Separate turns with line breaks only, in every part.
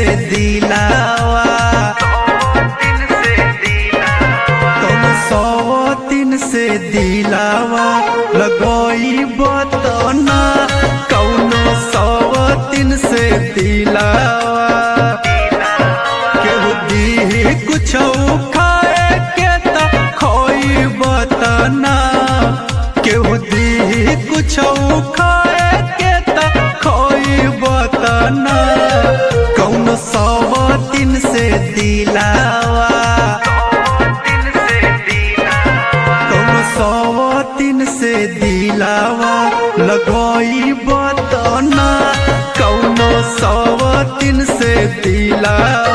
दिलावा, कौनो सौतीन से दिलावा लगोई बतना, कौनो सौतीन से दिलावा। केहू दी कुछ खाए के त खोई बतना, केहू दी कुछ खाए के त खोई बतना, कौनो सौतीन से दिलावा, कौनो सौतीन से दिलावा लगोई बतना, कौनो सौतीन से दिलावा।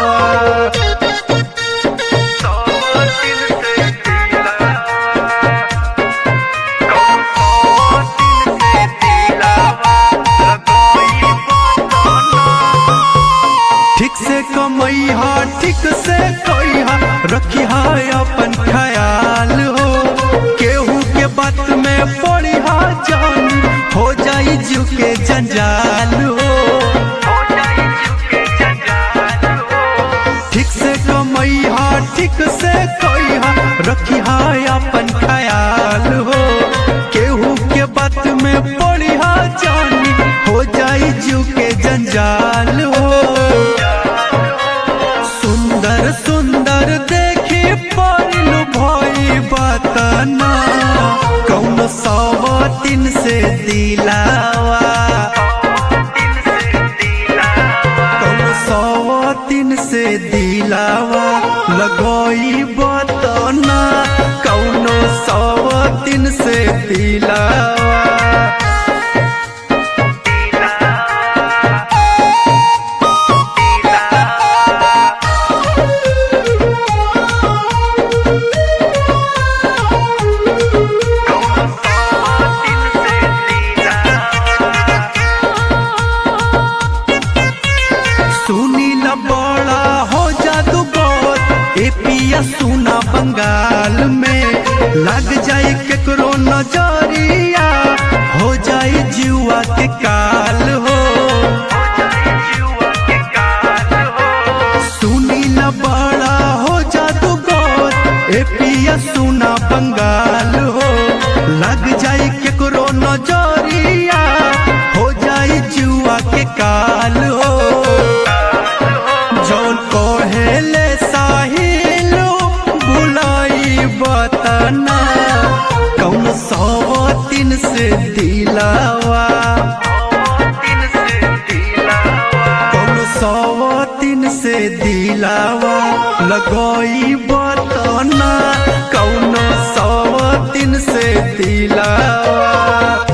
ठीक से कमैहा ठीक से खैहा, रखिहा अपन ख्याल हो, केहू के बात में पड़िहा जान, हो जाई जीव के जंजाल हो। ठीक से कमैहा ठीक से खैहा, रखिहा अपन ख्याल हो, केहू के बात में पड़िहा जान, हो जाई जीव के जंजाल हो। सुंदर सुंदर देखी पारिलु भई बतना, कौनो सौतीन से दिलावा, कौनो सौतीन से दिलावा लगोई बतना, कौनो सौतीन से दिलावा। सुनीला बड़ा हो जादूगर, ए पिया सुना बंगाल में, लग जाए केकरो नजरिया, हो जाए जुआ के काल हो। सुनीला बड़ा हो जादूगर, ए पिया सुना बंगाल हो, लग जाए केकरो नजरिया, हो जाए जुआ के काल हो। जौन कोहेले साहिल बुलाई बतना, कौन सौतीन से दिलावा, कौन सौतीन से दिलावा लगोई बतना, कौन सौतीन से दिलावा।